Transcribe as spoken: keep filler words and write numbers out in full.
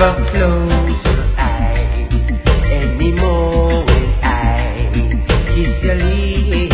never close your eyes anymore when I kiss your lips.